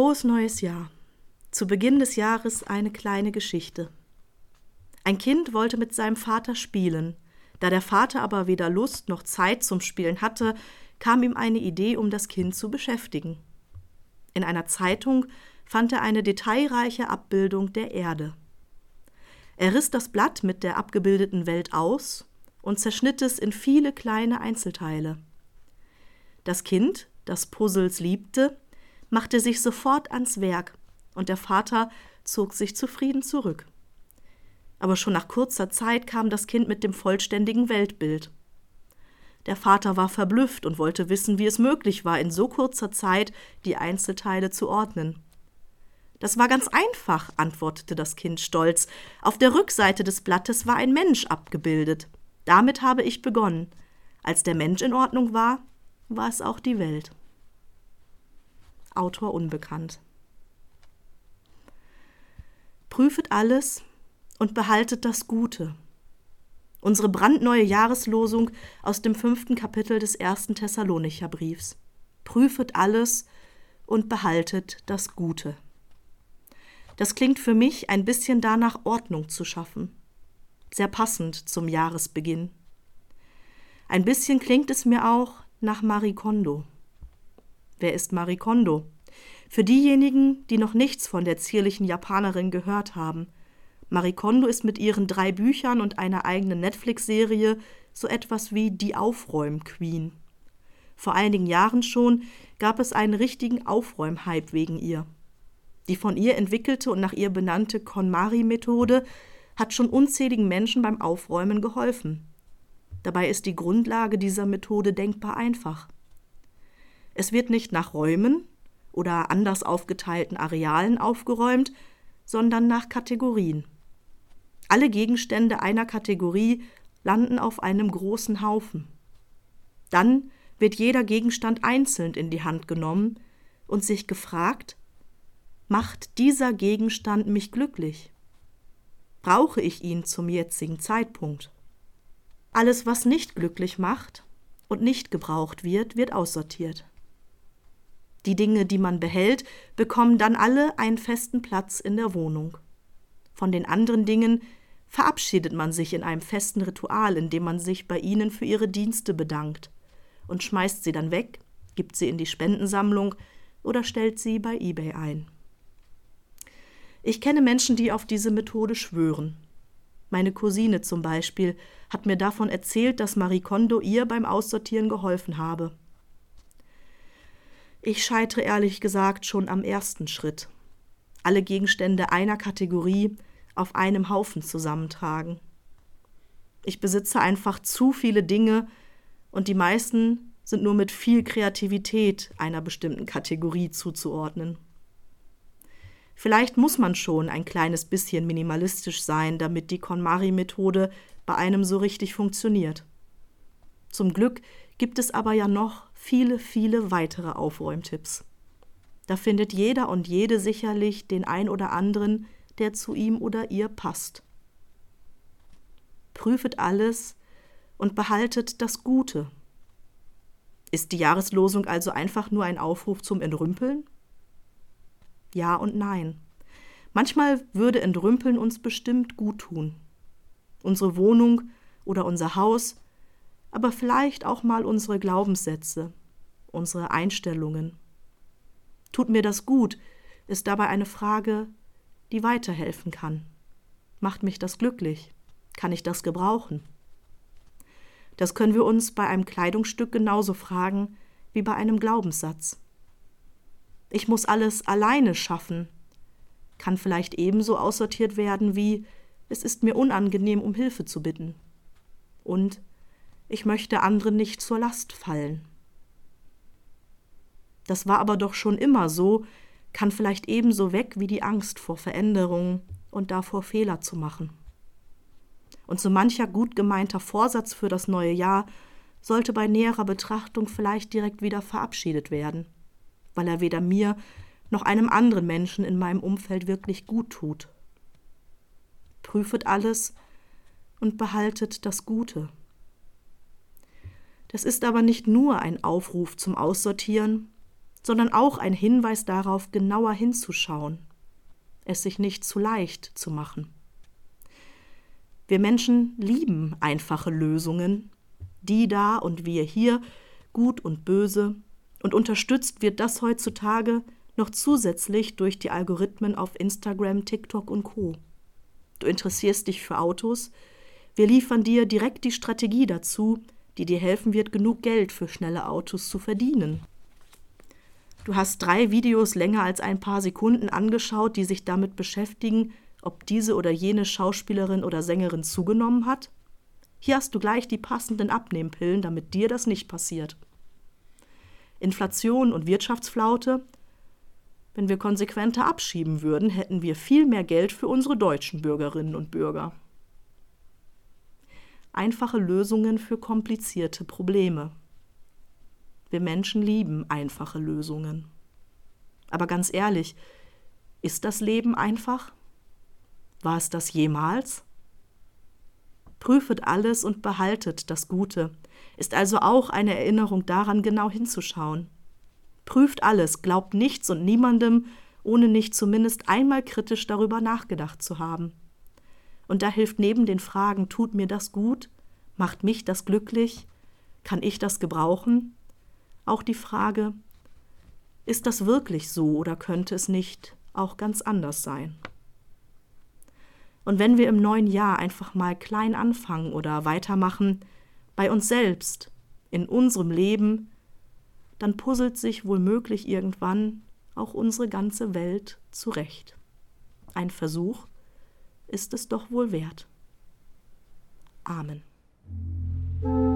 Frohes neues Jahr. Zu Beginn des Jahres eine kleine Geschichte. Ein Kind wollte mit seinem Vater spielen. Da der Vater aber weder Lust noch Zeit zum Spielen hatte, kam ihm eine Idee, um das Kind zu beschäftigen. In einer Zeitung fand er eine detailreiche Abbildung der Erde. Er riss das Blatt mit der abgebildeten Welt aus und zerschnitt es in viele kleine Einzelteile. Das Kind, das Puzzles liebte, machte sich sofort ans Werk und der Vater zog sich zufrieden zurück. Aber schon nach kurzer Zeit kam das Kind mit dem vollständigen Weltbild. Der Vater war verblüfft und wollte wissen, wie es möglich war, in so kurzer Zeit die Einzelteile zu ordnen. »Das war ganz einfach«, antwortete das Kind stolz. »Auf der Rückseite des Blattes war ein Mensch abgebildet. Damit habe ich begonnen. Als der Mensch in Ordnung war, war es auch die Welt.« Autor unbekannt. Prüfet alles und behaltet das Gute. Unsere brandneue Jahreslosung aus dem 5. Kapitel des 1. Thessalonicher Briefs. Prüfet alles und behaltet das Gute. Das klingt für mich ein bisschen danach, Ordnung zu schaffen. Sehr passend zum Jahresbeginn. Ein bisschen klingt es mir auch nach Marie Kondo. Wer ist Marie Kondo? Für diejenigen, die noch nichts von der zierlichen Japanerin gehört haben. Marie Kondo ist mit ihren 3 Büchern und einer eigenen Netflix-Serie so etwas wie die Aufräum-Queen. Vor einigen Jahren schon gab es einen richtigen Aufräum-Hype wegen ihr. Die von ihr entwickelte und nach ihr benannte KonMari-Methode hat schon unzähligen Menschen beim Aufräumen geholfen. Dabei ist die Grundlage dieser Methode denkbar einfach. Es wird nicht nach Räumen oder anders aufgeteilten Arealen aufgeräumt, sondern nach Kategorien. Alle Gegenstände einer Kategorie landen auf einem großen Haufen. Dann wird jeder Gegenstand einzeln in die Hand genommen und sich gefragt: Macht dieser Gegenstand mich glücklich? Brauche ich ihn zum jetzigen Zeitpunkt? Alles, was nicht glücklich macht und nicht gebraucht wird, wird aussortiert. Die Dinge, die man behält, bekommen dann alle einen festen Platz in der Wohnung. Von den anderen Dingen verabschiedet man sich in einem festen Ritual, indem man sich bei ihnen für ihre Dienste bedankt und schmeißt sie dann weg, gibt sie in die Spendensammlung oder stellt sie bei eBay ein. Ich kenne Menschen, die auf diese Methode schwören. Meine Cousine zum Beispiel hat mir davon erzählt, dass Marie Kondo ihr beim Aussortieren geholfen habe. Ich scheitere ehrlich gesagt schon am ersten Schritt. Alle Gegenstände einer Kategorie auf einem Haufen zusammentragen. Ich besitze einfach zu viele Dinge und die meisten sind nur mit viel Kreativität einer bestimmten Kategorie zuzuordnen. Vielleicht muss man schon ein kleines bisschen minimalistisch sein, damit die KonMari-Methode bei einem so richtig funktioniert. Zum Glück gibt es aber ja noch viele, viele weitere Aufräumtipps. Da findet jeder und jede sicherlich den ein oder anderen, der zu ihm oder ihr passt. Prüfet alles und behaltet das Gute. Ist die Jahreslosung also einfach nur ein Aufruf zum Entrümpeln? Ja und nein. Manchmal würde Entrümpeln uns bestimmt gut tun. Unsere Wohnung oder unser Haus, aber vielleicht auch mal unsere Glaubenssätze, unsere Einstellungen. Tut mir das gut, ist dabei eine Frage, die weiterhelfen kann. Macht mich das glücklich? Kann ich das gebrauchen? Das können wir uns bei einem Kleidungsstück genauso fragen wie bei einem Glaubenssatz. Ich muss alles alleine schaffen, kann vielleicht ebenso aussortiert werden wie: Es ist mir unangenehm, um Hilfe zu bitten. Und ich möchte anderen nicht zur Last fallen. Das war aber doch schon immer so, kann vielleicht ebenso weg wie die Angst vor Veränderungen und davor, Fehler zu machen. Und so mancher gut gemeinter Vorsatz für das neue Jahr sollte bei näherer Betrachtung vielleicht direkt wieder verabschiedet werden, weil er weder mir noch einem anderen Menschen in meinem Umfeld wirklich gut tut. Prüfet alles und behaltet das Gute. Das ist aber nicht nur ein Aufruf zum Aussortieren, sondern auch ein Hinweis darauf, genauer hinzuschauen, es sich nicht zu leicht zu machen. Wir Menschen lieben einfache Lösungen, die da und wir hier, gut und böse, und unterstützt wird das heutzutage noch zusätzlich durch die Algorithmen auf Instagram, TikTok und Co. Du interessierst dich für Autos, wir liefern dir direkt die Strategie dazu, die dir helfen wird, genug Geld für schnelle Autos zu verdienen. Du hast 3 Videos länger als ein paar Sekunden angeschaut, die sich damit beschäftigen, ob diese oder jene Schauspielerin oder Sängerin zugenommen hat. Hier hast du gleich die passenden Abnehmpillen, damit dir das nicht passiert. Inflation und Wirtschaftsflaute. Wenn wir konsequenter abschieben würden, hätten wir viel mehr Geld für unsere deutschen Bürgerinnen und Bürger. Einfache Lösungen für komplizierte Probleme. Wir Menschen lieben einfache Lösungen. Aber ganz ehrlich, ist das Leben einfach? War es das jemals? Prüfet alles und behaltet das Gute, ist also auch eine Erinnerung daran, genau hinzuschauen. Prüft alles, glaubt nichts und niemandem, ohne nicht zumindest einmal kritisch darüber nachgedacht zu haben. Und da hilft neben den Fragen, tut mir das gut? Macht mich das glücklich? Kann ich das gebrauchen? Auch die Frage, ist das wirklich so oder könnte es nicht auch ganz anders sein? Und wenn wir im neuen Jahr einfach mal klein anfangen oder weitermachen, bei uns selbst, in unserem Leben, dann puzzelt sich womöglich irgendwann auch unsere ganze Welt zurecht. Ein Versuch ist es doch wohl wert. Amen.